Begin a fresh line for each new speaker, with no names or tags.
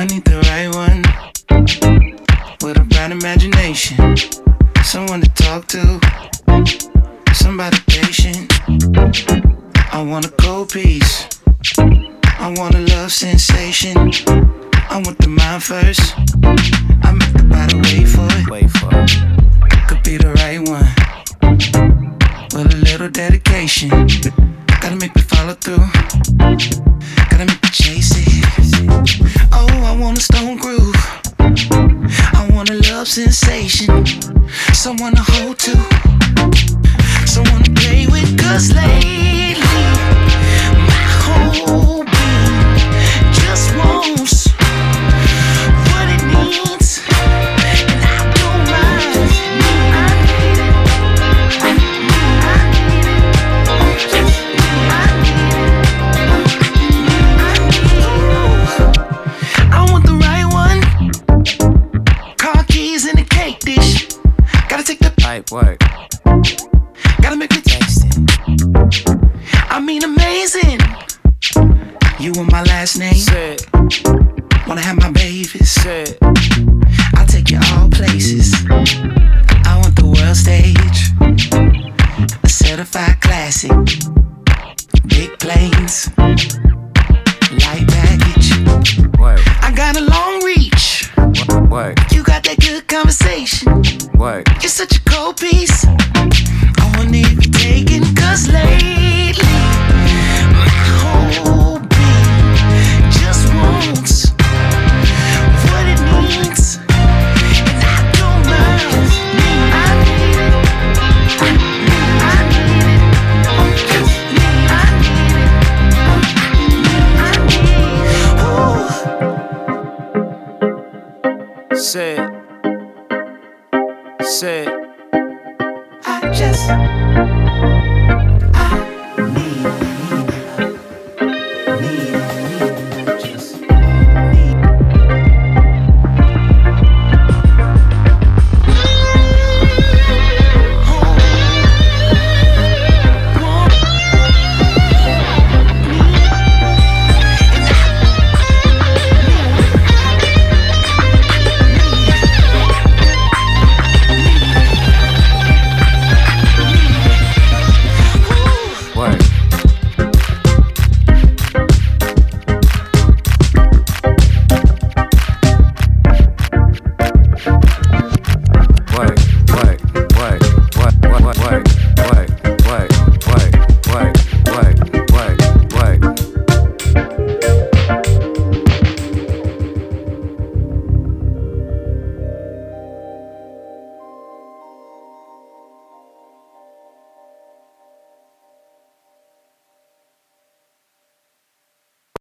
I need the right one with a bright imagination, someone to talk to, somebody patient. I want a cold piece, I want a love sensation. I want the mind first, I make the body wait for it. Could be the right one with a little dedication. Gotta make me follow through, gotta make me chase it. Oh, I want a stone groove, I want a love sensation, someone to hold to, someone to play with. Cause lately my whole being just wants what it needs, and I don't mind. I want the right one, car keys and a cake dish. Gotta take the pipe work, gotta make me taste it. I mean amazing. You want my last name? Shit. Wanna have my babies? Shit. I'll take you all places. I want the world stage, a certified classic, big planes, light baggage. Work. I got a long reach. Work. You got that good conversation. Work. You're such a cold piece. I wanna